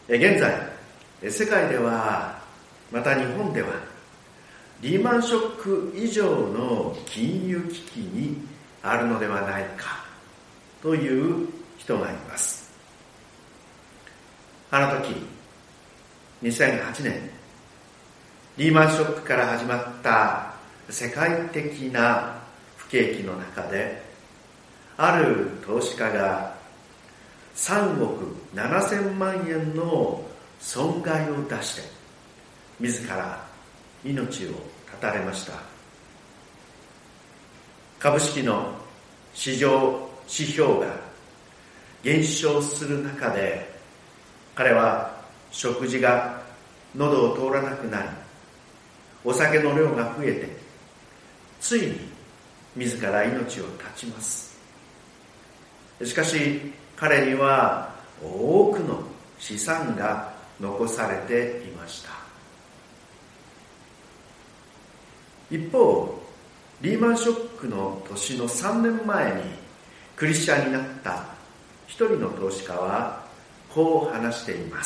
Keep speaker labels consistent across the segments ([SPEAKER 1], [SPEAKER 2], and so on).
[SPEAKER 1] 現在、世界では、また日本では、リーマンショック以上の金融危機にあるのではないかという人がいます。あの時、2008年、リーマンショックから始まった世界的な不景気の中で、ある投資家が3億7000万円の損害を出して、自ら命を絶たれました。株式の市場指標が減少する中で、彼は食事が喉を通らなくなり、お酒の量が増えて、ついに自ら命を絶ちます。しかし彼には多くの資産が残されていました。一方、リーマンショックの年の3年前にクリスチャンになった一人の投資家はこう話しています。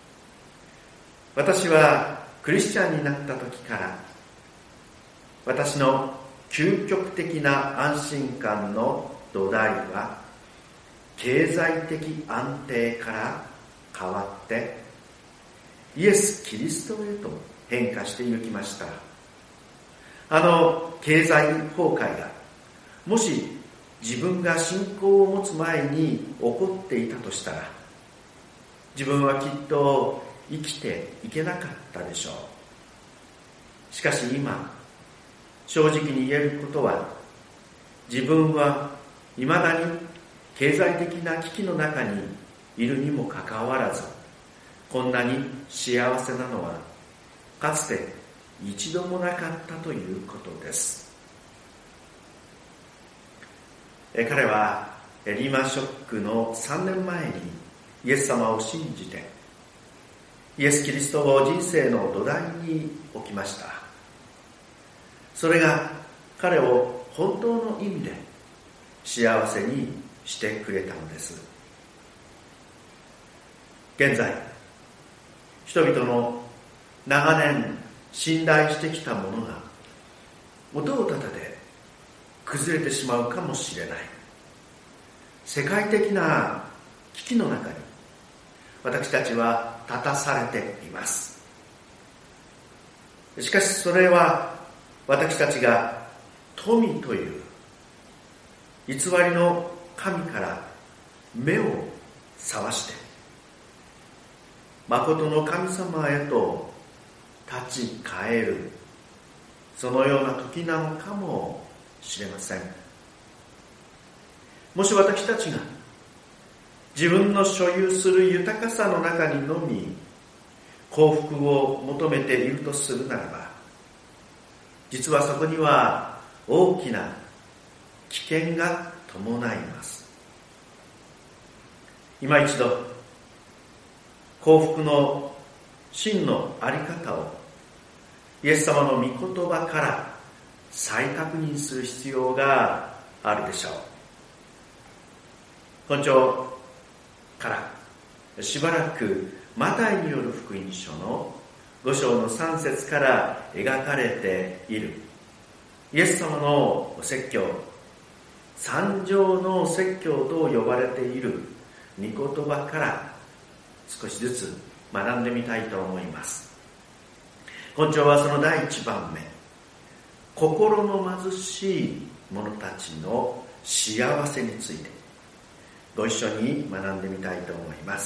[SPEAKER 1] 私はクリスチャンになった時から、私の究極的な安心感の土台は経済的安定から変わってイエス・キリストへと変化していきました。あの経済崩壊がもし自分が信仰を持つ前に起こっていたとしたら、自分はきっと生きていけなかったでしょう。しかし今、正直に言えることは、自分は未だに経済的な危機の中にいるにもかかわらず、こんなに幸せなのはかつて一度もなかったということです。彼はリーマンショックの3年前にイエス様を信じて、イエス・キリストを人生の土台に置きました。それが彼を本当の意味で幸せにしてくれたのです。現在、人々の長年信頼してきたものが音を立てて崩れてしまうかもしれない。世界的な危機の中に私たちは立たされています。しかしそれは私たちが富という偽りの神から目を覚まして、誠の神様へと立ち返る、そのような時なのかもしれません。もし私たちが自分の所有する豊かさの中にのみ幸福を求めているとするならば、実はそこには大きな危険が伴います。今一度、幸福の真のあり方をイエス様の御言葉から再確認する必要があるでしょう。今朝からしばらくマタイによる福音書の5章の3節から描かれているイエス様の説教、三条の説教と呼ばれている御言葉から少しずつ学んでみたいと思います。今朝はその第1番目、心の貧しい者たちの幸せについてご一緒に学んでみたいと思います。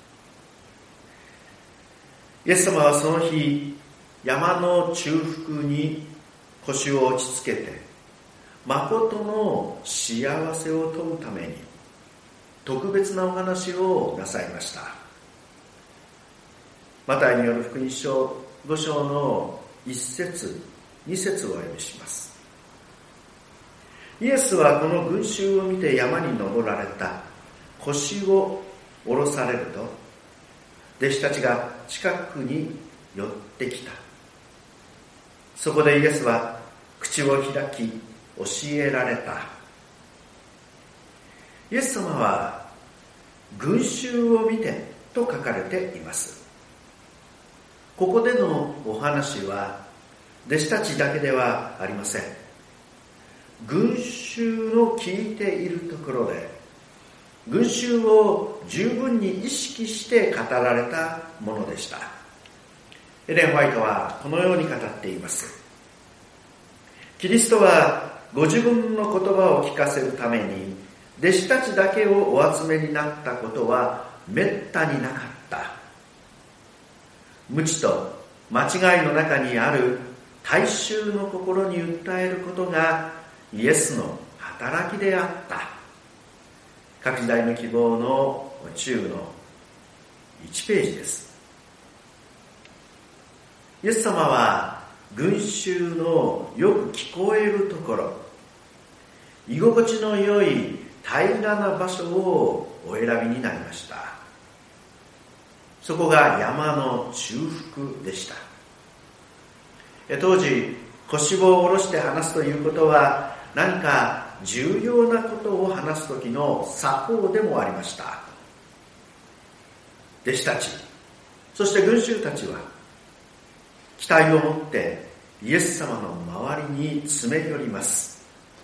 [SPEAKER 1] イエス様はその日、山の中腹に腰を落ち着けて、誠の幸せを問うために特別なお話をなさいました。マタイによる福音書5章の1節2節をお読みします。イエスはこの群衆を見て山に登られた。腰を下ろされると、弟子たちが近くに寄ってきた。そこでイエスは口を開き教えられた。イエス様は群衆を見てと書かれています。ここでのお話は弟子たちだけではありません。群衆の聞いているところで群衆を十分に意識して語られたものでした。エレン・ホワイトはこのように語っています。キリストはご自分の言葉を聞かせるために弟子たちだけをお集めになったことはめったになかった。無知と間違いの中にある大衆の心に訴えることがイエスの働きであった。各時代の希望の中の1ページです。イエス様は群衆のよく聞こえるところ、居心地の良い平らな場所をお選びになりました。そこが山の中腹でした。当時、腰を下ろして話すということは何か重要なことを話す時の作法でもありました。弟子たち、そして群衆たちは期待を持ってイエス様の周りに詰め寄ります。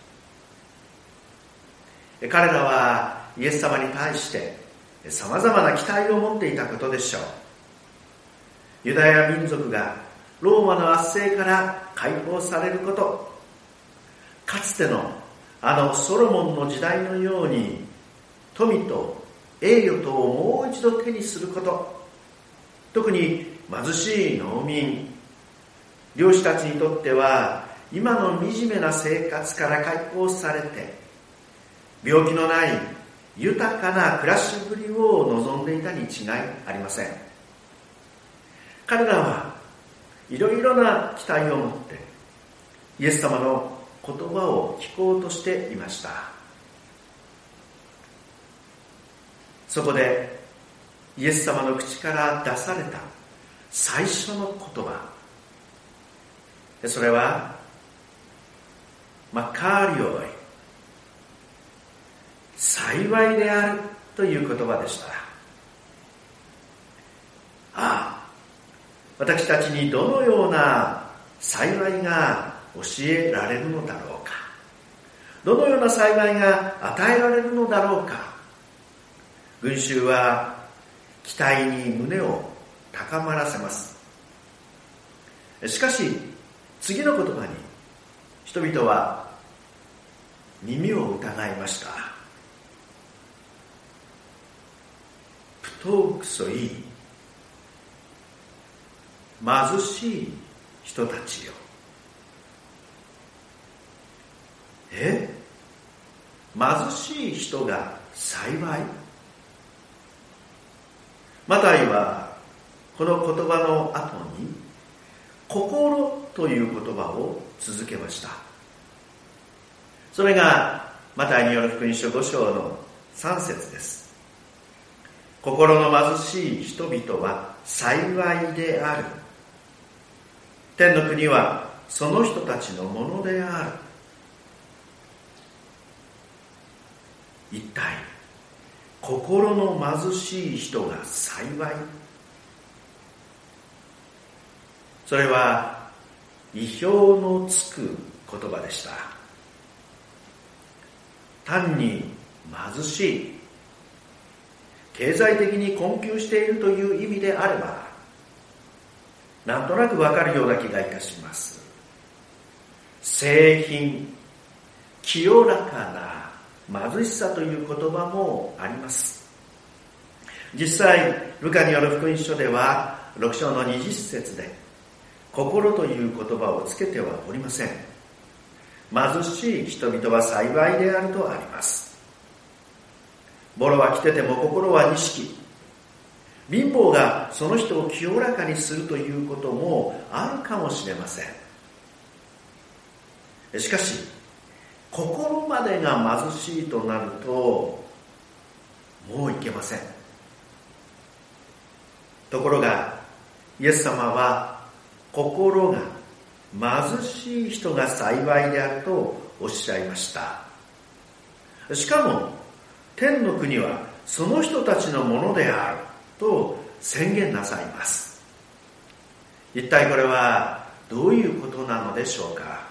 [SPEAKER 1] 彼らはイエス様に対して様々な期待を持っていたことでしょう。ユダヤ民族がローマの圧政から解放されること、かつてのソロモンの時代のように富と栄誉とをもう一度手にすること、特に貧しい農民、漁師たちにとっては今の惨めな生活から解放されて病気のない豊かな暮らしぶりを望んでいたに違いありません。彼らはいろいろな期待を持ってイエス様の言葉を聞こうとしていました。そこでイエス様の口から出された最初の言葉、それはマカリオイ、幸いであるという言葉でした。私たちにどのような幸いが教えられるのだろうか、どのような幸いが与えられるのだろうか。群衆は期待に胸を高まらせます。しかし次の言葉に人々は耳を疑いました。プトークソイ、貧しい人たちよ。貧しい人が幸い？マタイはこの言葉の後に心という言葉を続けました。それがマタイによる福音書5章の3節です。心の貧しい人々は幸いである。天の国はその人たちのものである。一体心の貧しい人が幸い？それは意表のつく言葉でした。単に貧しい、経済的に困窮しているという意味であればなんとなくわかるような気がいたします。清貧、清らかな貧しさという言葉もあります。実際ルカによる福音書では6章の20節で心という言葉をつけてはおりません。貧しい人々は幸いであるとあります。ボロは着てても心は錦。貧乏がその人を清らかにするということもあるかもしれません。しかし心までが貧しいとなるともういけません。ところがイエス様は心が貧しい人が幸いであるとおっしゃいました。しかも天の国はその人たちのものであると宣言なさいます。一体これはどういうことなのでしょうか。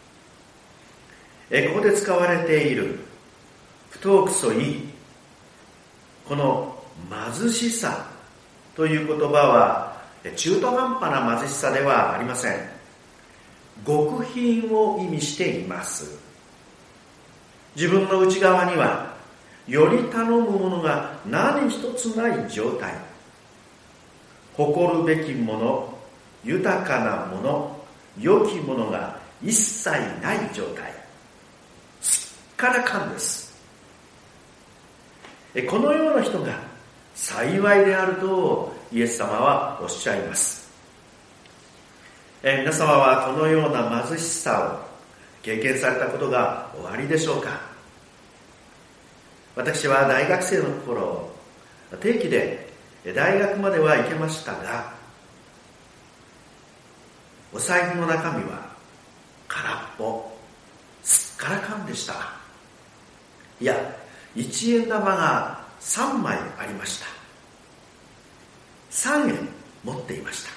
[SPEAKER 1] ここで使われている不徳そい、この貧しさという言葉は中途半端な貧しさではありません。極貧を意味しています。自分の内側にはより頼むものが何一つない状態、誇るべきもの、豊かなもの、良きものが一切ない状態、すっからかんです。このような人が幸いであるとイエス様はおっしゃいます。皆様はこのような貧しさを経験されたことがおありでしょうか。私は大学生の頃、定期で大学までは行けましたが、お財布の中身は空っぽ、すっからかんでした。いや、1円玉が3枚ありました。3円持っていました。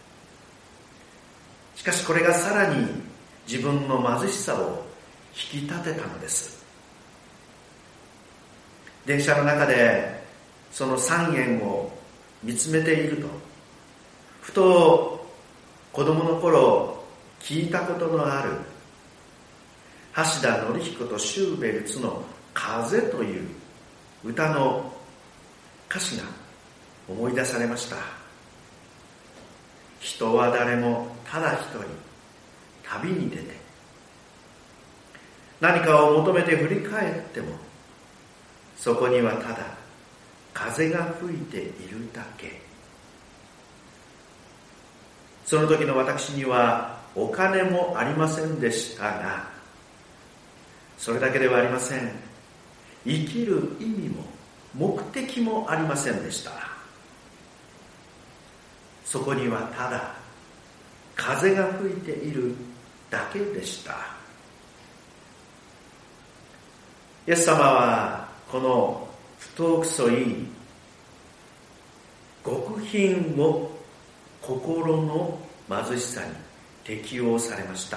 [SPEAKER 1] しかしこれがさらに自分の貧しさを引き立てたのです。電車の中でその3円を見つめていると、ふと子供の頃聞いたことのある橋田紀彦とシューベルツの風という歌の歌詞が思い出されました。人は誰もただ一人旅に出て、何かを求めて振り返っても、そこにはただ風が吹いているだけ。その時の私にはお金もありませんでしたが、それだけではありません。生きる意味も目的もありませんでした。そこにはただ風が吹いているだけでした。イエス様はこの不徳そい極貧を心の貧しさに適用されました。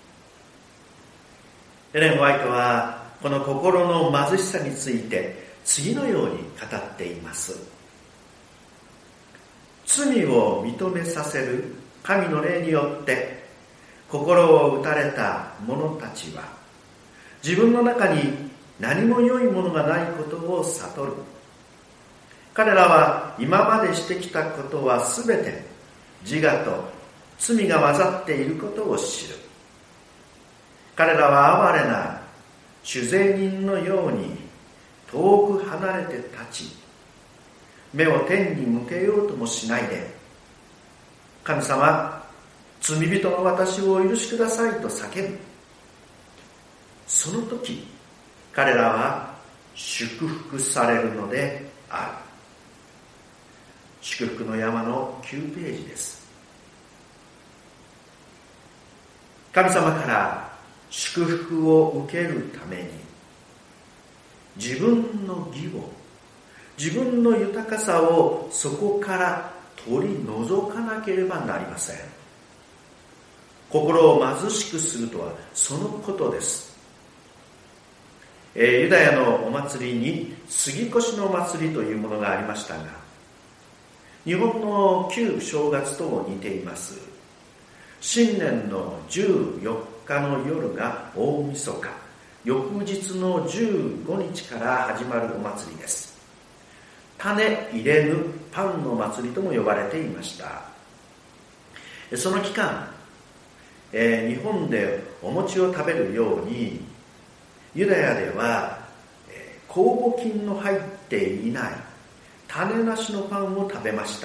[SPEAKER 1] エレン・ホワイトはこの心の貧しさについて次のように語っています。罪を認めさせる神の霊によって心を打たれた者たちは、自分の中に何も良いものがないことを悟る。彼らは今までしてきたことはすべて自我と罪が混ざっていることを知る。彼らは哀れな酒税人のように遠く離れて立ち、目を天に向けようともしないで、神様、罪人の私をお許しくださいと叫ぶ。その時、彼らは祝福されるのである。祝福の山の9ページです。神様から祝福を受けるために、自分の義を、自分の豊かさをそこから取り除かなければなりません。心を貧しくするとはそのことです。ユダヤのお祭りに杉越の祭りというものがありましたが、日本の旧正月とも似ています。新年の14日の夜が大晦日、翌日の15日から始まるお祭りです。種入れぬパンの祭りとも呼ばれていました。その期間、日本でお餅を食べるように、ユダヤでは酵母菌の入っていない種なしのパンを食べました。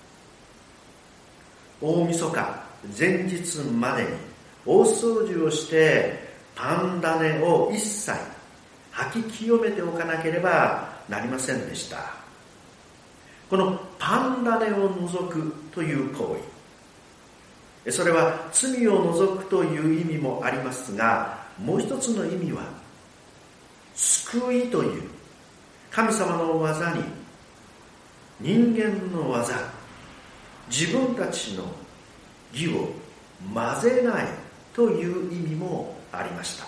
[SPEAKER 1] 大晦日前日までに大掃除をしてパン種を一切吐き清めておかなければなりませんでした。このパン種を除くという行為、それは罪を除くという意味もありますが、もう一つの意味は救いという神様の技に人間の技、自分たちの義を混ぜないという意味もありました。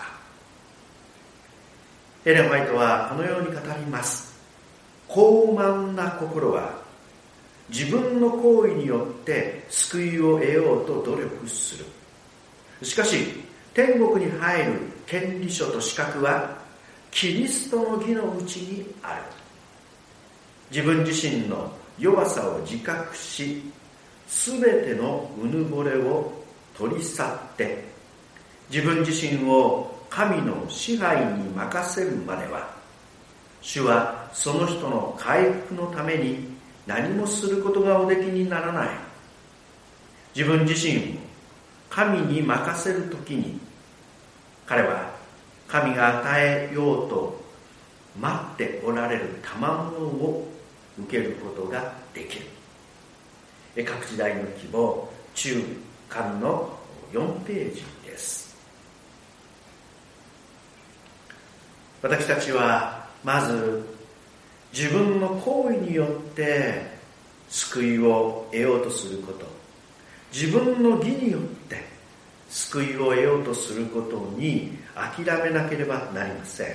[SPEAKER 1] エレン・ホワイトはこのように語ります。傲慢な心は自分の行為によって救いを得ようと努力する。しかし天国に入る権利書と資格はキリストの義のうちにある。自分自身の弱さを自覚し、すべてのうぬぼれを取り去って自分自身を神の支配に任せるまでは、主はその人の回復のために何もすることがおできにならない。自分自身を神に任せるときに、彼は神が与えようと待っておられる賜物を受けることができる。各時代の希望、中間の4ページです。私たちはまず自分の行為によって救いを得ようとすること、自分の義によって救いを得ようとすることに諦めなければなりません。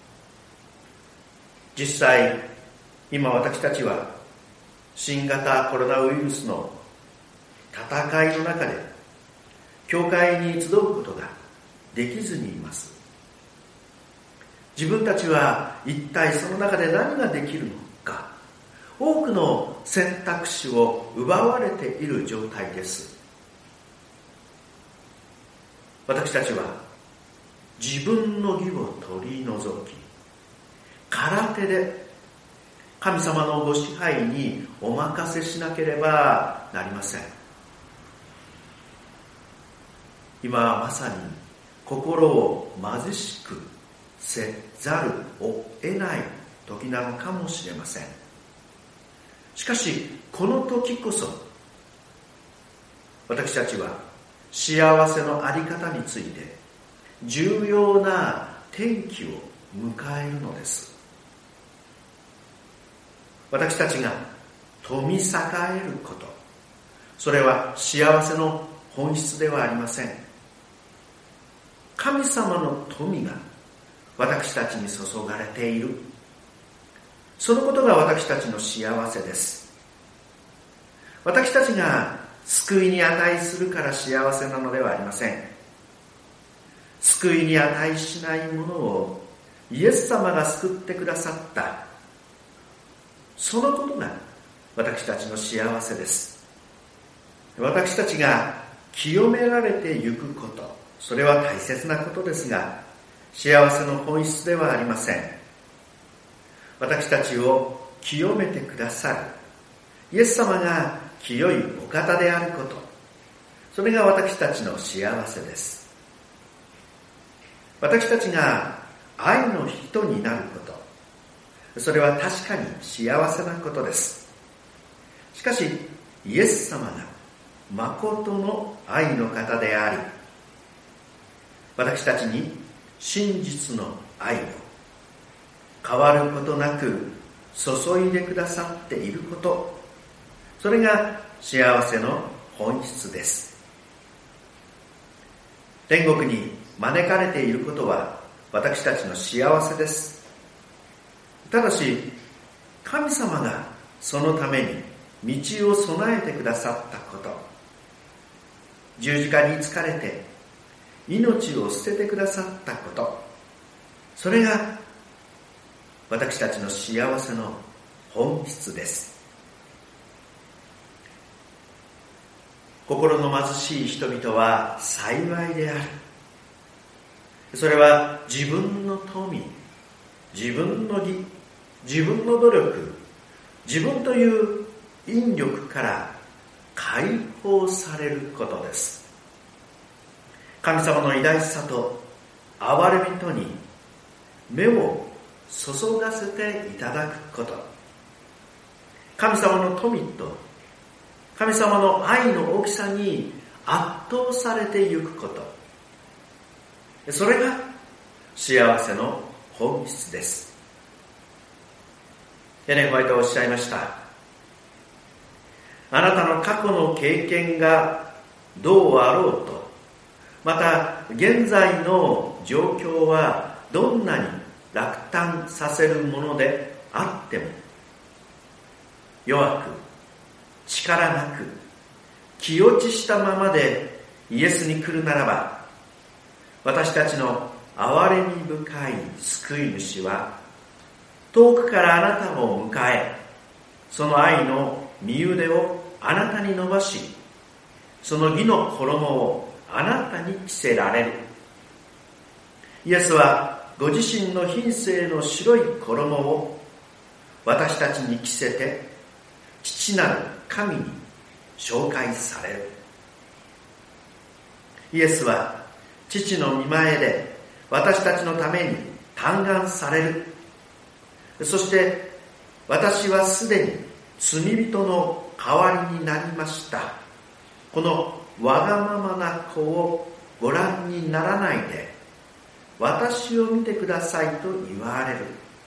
[SPEAKER 1] 実際、今私たちは新型コロナウイルスの戦いの中で教会に集うことができずにいます。自分たちは一体その中で何ができるのか、多くの選択肢を奪われている状態です。私たちは自分の義を取り除き、空手で神様のご支配にお任せしなければなりません。今はまさに心を貧しくせざるを得ない時なのかもしれません。しかしこの時こそ私たちは幸せのあり方について重要な転機を迎えるのです。私たちが富栄えること、それは幸せの本質ではありません。神様の富が私たちに注がれている、そのことが私たちの幸せです。私たちが救いに値するから幸せなのではありません。救いに値しないものをイエス様が救ってくださった、そのことが私たちの幸せです。私たちが清められてゆくこと、それは大切なことですが、幸せの本質ではありません。私たちを清めてくださるイエス様が清いお方であること、それが私たちの幸せです。私たちが愛の人になること、それは確かに幸せなことです。しかしイエス様が誠の愛の方であり、私たちに真実の愛を変わることなく注いでくださっていること、それが幸せの本質です。天国に招かれていることは私たちの幸せです。ただし神様がそのために道を備えてくださったこと、十字架につかれて命を捨ててくださったこと、それが私たちの幸せの本質です。心の貧しい人々は幸いである。それは自分の富、自分の義、自分の努力、自分という引力から解放されることです。神様の偉大さと憐れみとに目を注がせていただくこと、神様の富と神様の愛の大きさに圧倒されてゆくこと、それが幸せの本質です。エレン・ホワイトはおっしゃいました。 あなたの過去の経験がどうあろうと、また現在の状況はどんなに落胆させるものであっても、弱く力なく気落ちしたままでイエスに来るならば、私たちの憐れみ深い救い主は遠くからあなたを迎え、その愛の身腕をあなたに伸ばし、その義の衣をあなたに着せられる。イエスはご自身の品性の白い衣を私たちに着せて、父なる神に紹介される。イエスは父の御前で私たちのために嘆願される。そして私はすでに罪人の代わりになりました。このわがままな子をご覧にならないで私を見てくださいと言われる。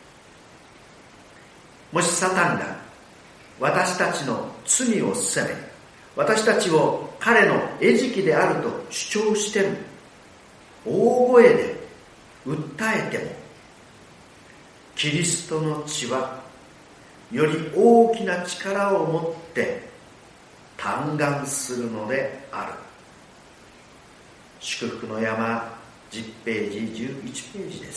[SPEAKER 1] もしサタンが私たちの罪を責め、私たちを彼の餌食であると主張しても、大声で訴えても、キリストの血はより大きな力を持って嘆願するのである。祝福の山10ページ11ページです。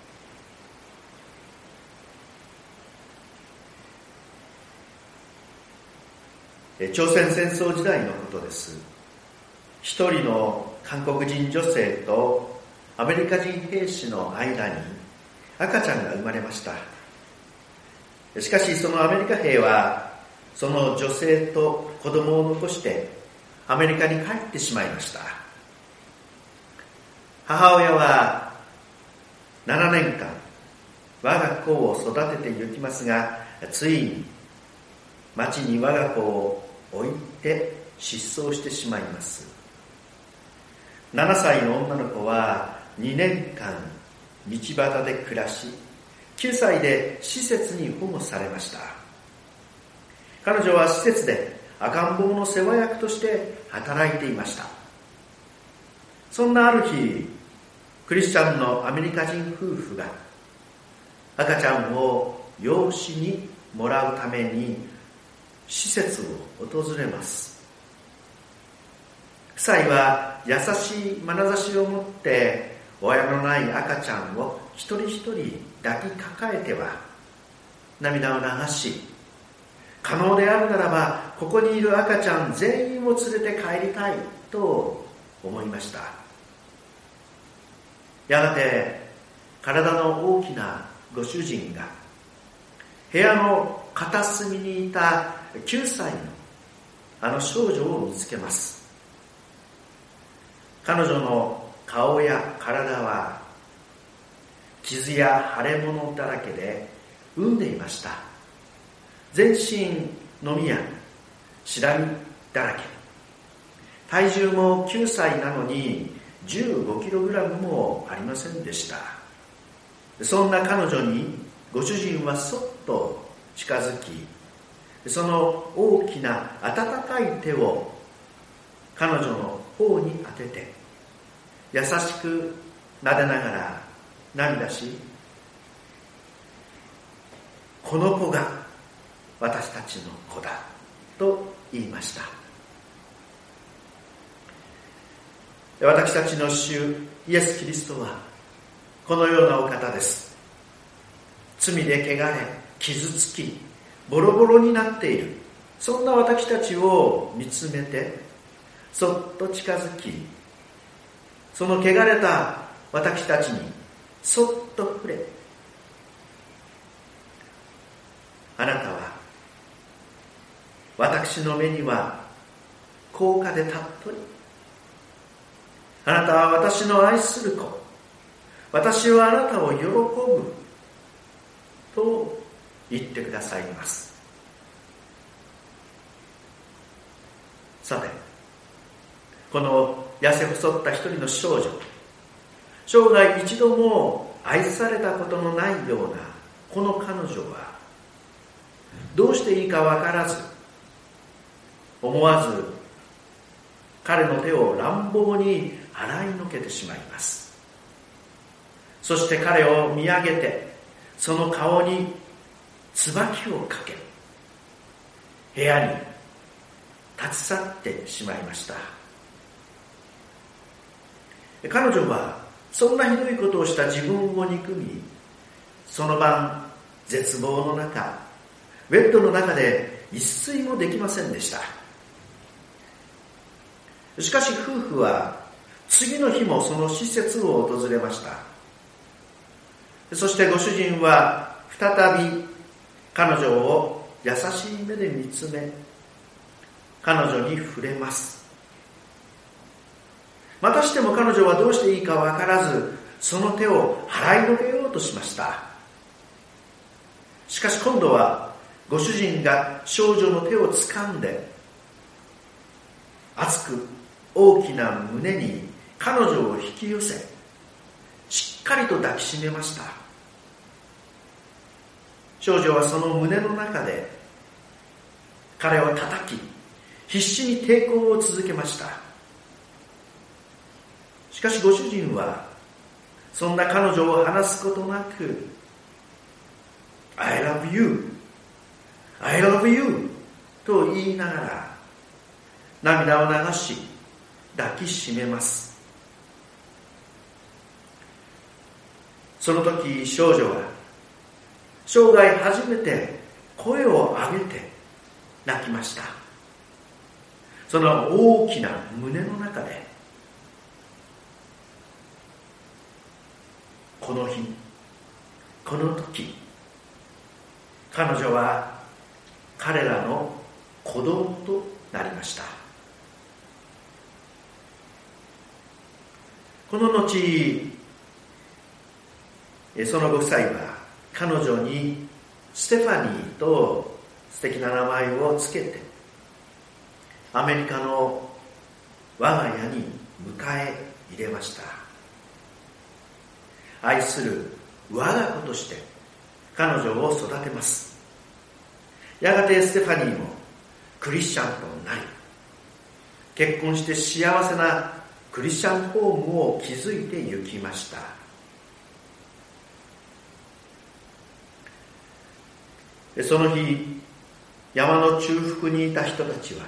[SPEAKER 1] 朝鮮戦争時代のことです。一人の韓国人女性とアメリカ人兵士の間に赤ちゃんが生まれました。しかしそのアメリカ兵はその女性と子供を残してアメリカに帰ってしまいました。母親は7年間我が子を育てて行きますが、ついに町に我が子を置いて失踪してしまいます。7歳の女の子は2年間道端で暮らし、9歳で施設に保護されました。彼女は施設で赤ん坊の世話役として働いていました。そんなある日、クリスチャンのアメリカ人夫婦が赤ちゃんを養子にもらうために施設を訪れます。夫妻は優しい眼差しを持って親のない赤ちゃんを一人一人抱きかかえては涙を流し、可能であるならばここにいる赤ちゃん全員を連れて帰りたいと思いました。やがて体の大きなご主人が部屋の片隅にいた9歳のあの少女を見つけます。彼女の顔や体は傷や腫れ物だらけで産んでいました。全身のみやしらみだらけ、体重も9歳なのに15kgもありませんでした。そんな彼女にご主人はそっと近づき、その大きな温かい手を彼女の頬に当てて優しく撫でながら涙し、この子が私たちの子だと言いました。私たちの主イエス・キリストはこのようなお方です。罪で汚れ傷つきボロボロになっている、そんな私たちを見つめてそっと近づき、その汚れた私たちにそっと触れ、あなたは私の目には高価で尊い、あなたは私の愛する子、私はあなたを喜ぶと言ってくださいます。さて、この痩せ細った一人の少女、生涯一度も愛されたことのないようなこの彼女はどうしていいか分からず、 思わず彼の手を乱暴に洗いのけてしまいます。そして彼を見上げて、その顔に椿をかけ、部屋に立ち去ってしまいました。彼女はそんなひどいことをした自分を憎み、その晩絶望の中、ベッドの中で一睡もできませんでした。しかし夫婦は次の日もその施設を訪れました。そしてご主人は再び彼女を優しい目で見つめ、彼女に触れます。またしても彼女はどうしていいかわからず、その手を払いのけようとしました。しかし今度はご主人が少女の手を掴んで、熱く大きな胸に彼女を引き寄せ、しっかりと抱きしめました。少女はその胸の中で彼を叩き、必死に抵抗を続けました。しかしご主人はそんな彼女を離すことなく、I love you, I love you と言いながら涙を流し抱きしめます。その時少女は生涯初めて声を上げて泣きました。その大きな胸の中で、この日、この時、彼女は彼らの子供となりました。この後、そのご夫妻は彼女にステファニーと素敵な名前をつけて、アメリカの我が家に迎え入れました。愛する我が子として彼女を育てます。やがてステファニーもクリスチャンとなり、結婚して幸せなクリスチャンホームを築いてゆきました。その日、山の中腹にいた人たちは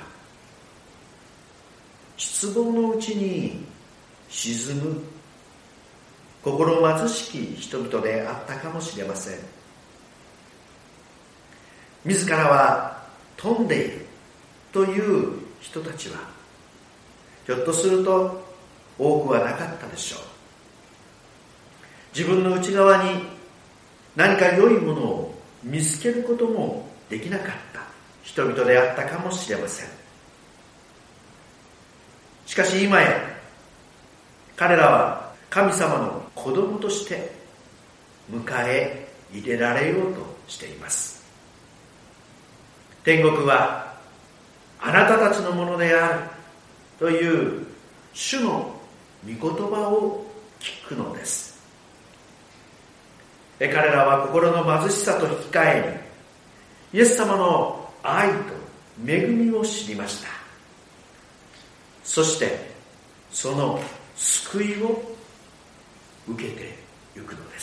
[SPEAKER 1] 失望のうちに沈む心貧しき人々であったかもしれません。自らは飛んでいるという人たちはひょっとすると多くはなかったでしょう。自分の内側に何か良いものを見つけることもできなかった人々であったかもしれません。しかし今や彼らは神様の子供として迎え入れられようとしています。天国はあなたたちのものであるという主の御言葉を聞くのです。彼らは心の貧しさと引き換えにイエス様の愛と恵みを知りました。そしてその救いを受けてゆくのです。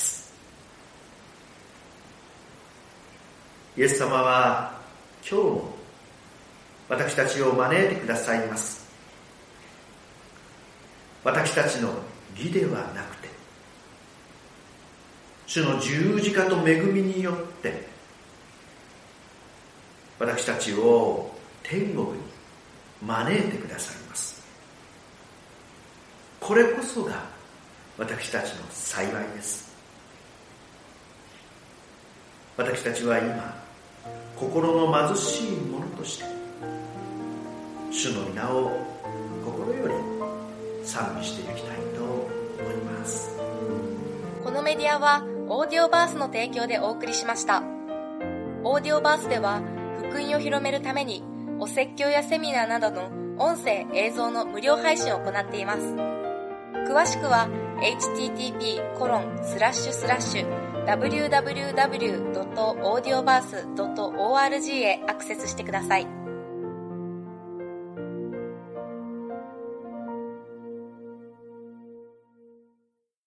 [SPEAKER 1] イエス様は今日も私たちを招いてくださいます。私たちの義ではなくて、主の十字架と恵みによって私たちを天国に招いてくださいます。これこそが私たちの幸いです。私たちは今心の貧しい者として主の皆を心より賛美していきたいと思います。
[SPEAKER 2] このメディアはオーディオバースの提供でお送りしました。オーディオバースでは福音を広めるためにお説教やセミナーなどの音声映像の無料配信を行っています。詳しくは http://www.audioverse.org へアクセスしてください。